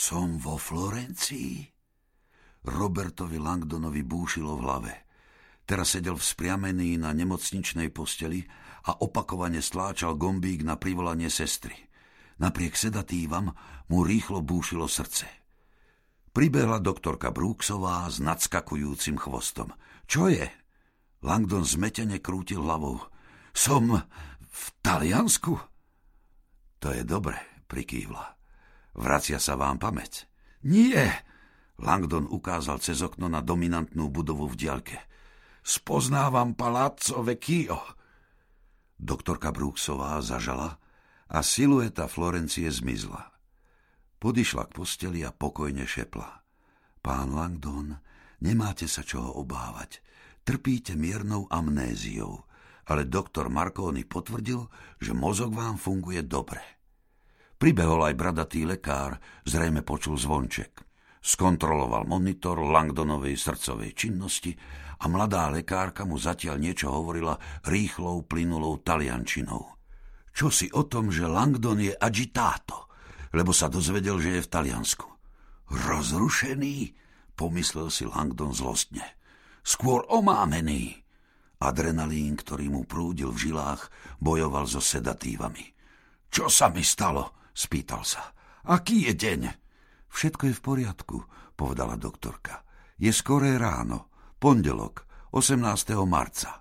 Som vo Florencii? Robertovi Langdonovi búšilo v hlave. Teraz sedel vzpriamený na nemocničnej posteli a opakovane stláčal gombík na privolanie sestry. Napriek sedatívam mu rýchlo búšilo srdce. Pribehla doktorka Brooksová s nadskakujúcim chvostom. Čo je? Langdon zmetene krútil hlavou. Som v Taliansku? To je dobre, prikývla. Vracia sa vám pamäť? Nie! Langdon ukázal cez okno na dominantnú budovu v diaľke. Spoznávam Palazzo Vecchio. Doktorka Brooksová zažala a silueta Florencie zmizla. Podišla k posteli a pokojne šepla. Pán Langdon, nemáte sa čoho obávať. Trpíte miernou amnéziou, ale doktor Marconi potvrdil, že mozog vám funguje dobre. Pribehol aj bradatý lekár, zrejme počul zvonček. Skontroloval monitor Langdonovej srdcovej činnosti a mladá lekárka mu zatiaľ niečo hovorila rýchlou, plynulou taliančinou. Čo si o tom, že Langdon je agitato, lebo sa dozvedel, že je v Taliansku. Rozrušený, pomyslel si Langdon zlostne. Skôr omámený. Adrenalín, ktorý mu prúdil v žilách, bojoval so sedatívami. Čo sa mi stalo? Spýtal sa. Aký je deň? Všetko je v poriadku, povedala doktorka. Je skoré ráno, pondelok, 18. marca.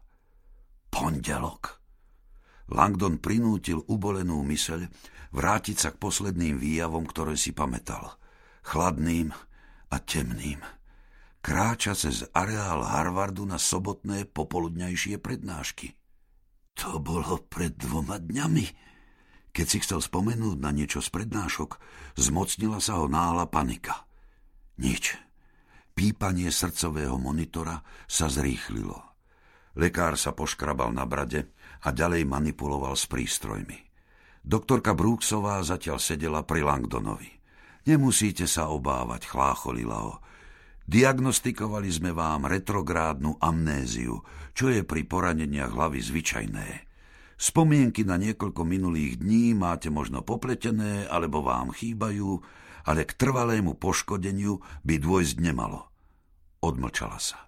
Pondelok? Langdon prinútil ubolenú myseľ vrátiť sa k posledným výjavom, ktoré si pamätal. Chladným a temným. Kráča cez areál Harvardu na sobotné popoludňajšie prednášky. To bolo pred 2 dňami. Keď si chcel spomenúť na niečo z prednášok, zmocnila sa ho náhla panika. Nič. Pípanie srdcového monitora sa zrýchlilo. Lekár sa poškrabal na brade a ďalej manipuloval s prístrojmi. Doktorka Brooksová zatiaľ sedela pri Langdonovi. Nemusíte sa obávať, chlácholila ho. Diagnostikovali sme vám retrográdnu amnéziu, čo je pri poraneniach hlavy zvyčajné. Spomienky na niekoľko minulých dní máte možno popletené, alebo vám chýbajú, ale k trvalému poškodeniu by dôjsť nemalo. Odmlčala sa.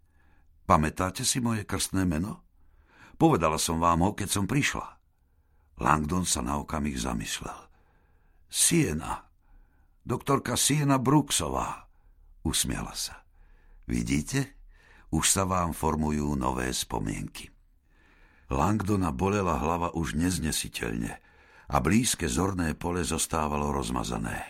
Pamätáte si moje krstné meno? Povedala som vám ho, keď som prišla. Langdon sa na okamih zamyslel. Siena. Doktorka Siena Brooksová. Usmiala sa. Vidíte? Už sa vám formujú nové spomienky. Langdona bolela hlava už neznesiteľne a blízke zorné pole zostávalo rozmazané.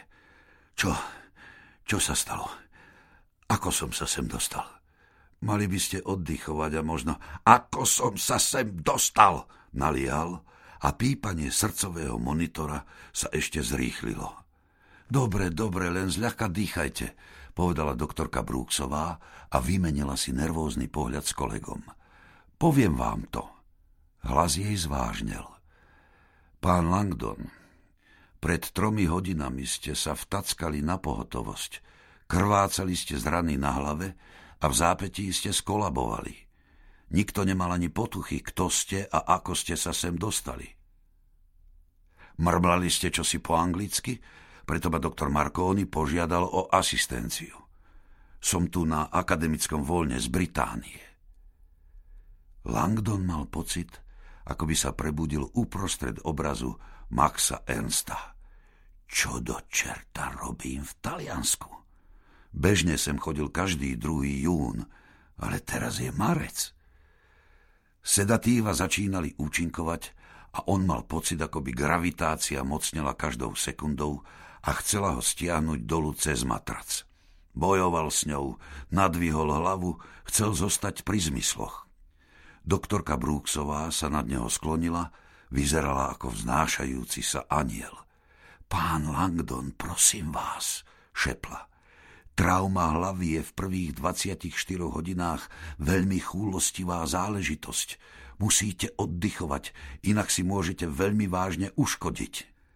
Čo sa stalo? Ako som sa sem dostal? Mali by ste oddychovať a možno... Ako som sa sem dostal? Nalial a pípanie srdcového monitora sa ešte zrýchlilo. Dobre, len zľahka dýchajte, povedala doktorka Brooksová a vymenila si nervózny pohľad s kolegom. Poviem vám to. Hlas jej zvážnel. Pán Langdon, pred 3 hodinami ste sa vtackali na pohotovosť. Krvácali ste z rany na hlave a v zápätí ste skolabovali. Nikto nemal ani potuchy, kto ste a ako ste sa sem dostali. Mrmlali ste čosi po anglicky, preto ma doktor Marconi požiadal o asistenciu. Som tu na akademickom voľne z Británie. Langdon mal pocit, ako by sa prebudil uprostred obrazu Maxa Ernsta. Čo do čerta robím v Taliansku? Bežne sem chodil každý 2. jún, ale teraz je marec. Sedatíva začínali účinkovať a on mal pocit, ako by gravitácia mocnela každou sekundou a chcela ho stiahnuť dolu cez matrac. Bojoval s ňou, nadvihol hlavu, chcel zostať pri zmysloch. Doktorka Brooksová sa nad neho sklonila, vyzerala ako vznášajúci sa anjel. Pán Langdon, prosím vás, šepla. Trauma hlavy je v prvých 24 hodinách veľmi chúlostivá záležitosť. Musíte oddychovať, inak si môžete veľmi vážne uškodiť.